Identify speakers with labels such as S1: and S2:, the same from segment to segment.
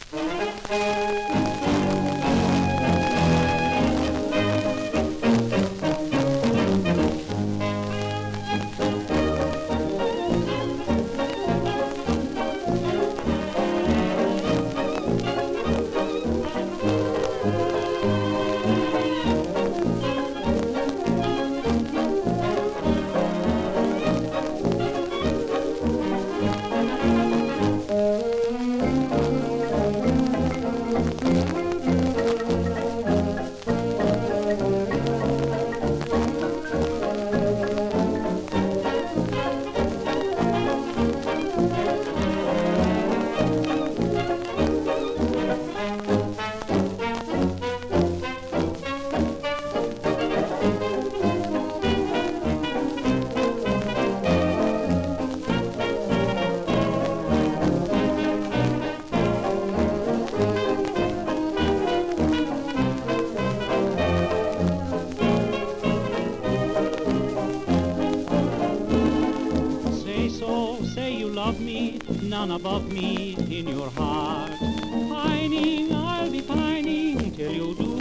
S1: Say you love me, none above me in your heart. Pining, I'll be pining till you do.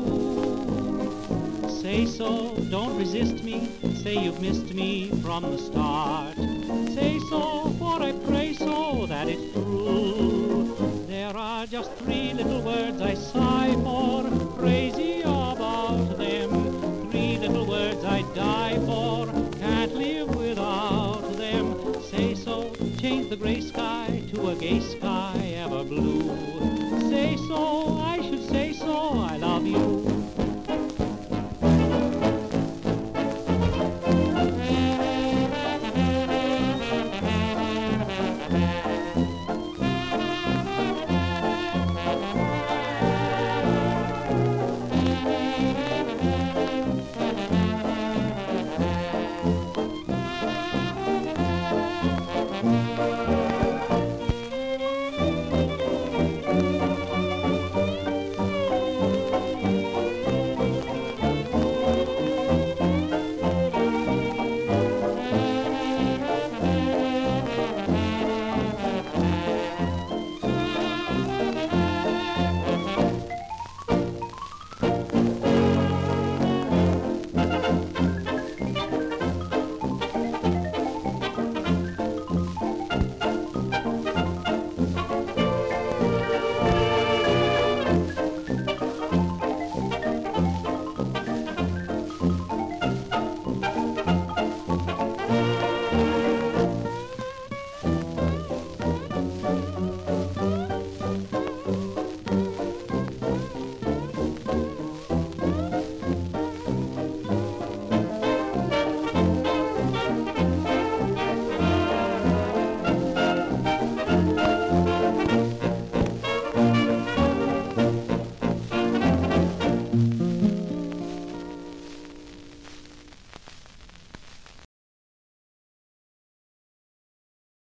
S1: Say so, don't resist me, say you've missed me from the start. Say so, for I pray so that it's true. There are just 3 little words I sigh for, crazy about them. 3 little words I die for, can't live without them. Say so, change the gray sky to a gay sky ever blue. Say so,